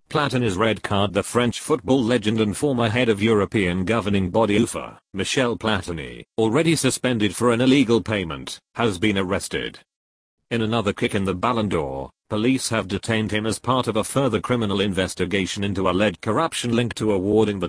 Platini's red card. The French football legend and former head of European governing body UEFA, Michel Platini, already suspended for an illegal payment, has been arrested. In another kick in the Ballon d'Or, police have detained him as part of a further criminal investigation into alleged corruption linked to awarding the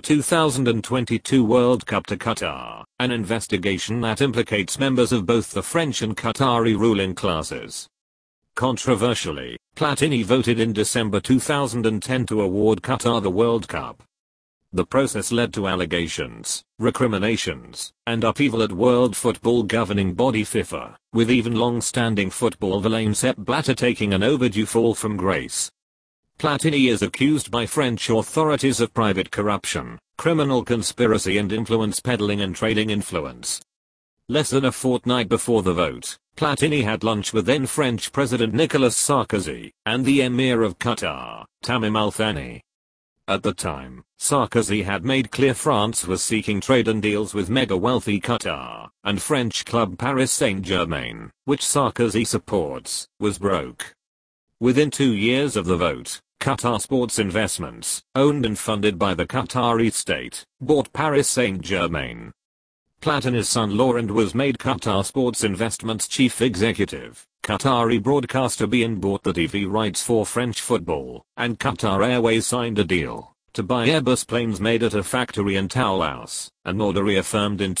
2022 World Cup to Qatar, an investigation that implicates members of both the French and Qatari ruling classes. Controversially, Platini voted in December 2010 to award Qatar the World Cup. The process led to allegations, recriminations, and upheaval at World Football governing body FIFA, with even long-standing football villain Sepp Blatter taking an overdue fall from grace. Platini is accused by French authorities of private corruption, criminal conspiracy and influence peddling and trading influence. Less than a fortnight before the vote, Platini had lunch with then French President Nicolas Sarkozy and the Emir of Qatar, Tamim Al Thani. At the time, Sarkozy had made clear France was seeking trade and deals with mega-wealthy Qatar, and French club Paris Saint-Germain, which Sarkozy supports, was broke. Within 2 years of the vote, Qatar Sports Investments, owned and funded by the Qatari state, bought Paris Saint-Germain. Platini's son Laurent was made Qatar Sports Investments chief executive. Qatari broadcaster beIN bought the TV rights for French football, and Qatar Airways signed a deal to buy Airbus planes made at a factory in Toulouse, an order reaffirmed in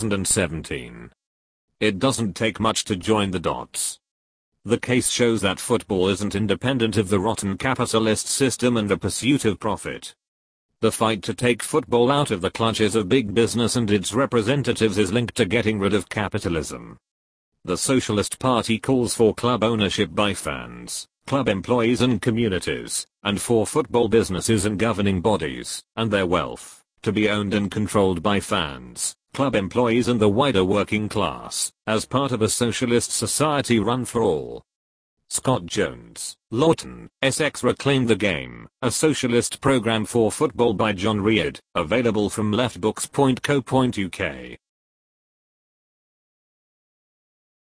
2017. It doesn't take much to join the dots. The case shows that football isn't independent of the rotten capitalist system and the pursuit of profit. The fight to take football out of the clutches of big business and its representatives is linked to getting rid of capitalism. The Socialist Party calls for club ownership by fans, club employees and communities, and for football businesses and governing bodies, and their wealth, to be owned and controlled by fans, club employees and the wider working class, as part of a socialist society run for all. Scott Jones, Lawton, Essex. Reclaim the Game, a socialist program for football by John Reid, available from leftbooks.co.uk.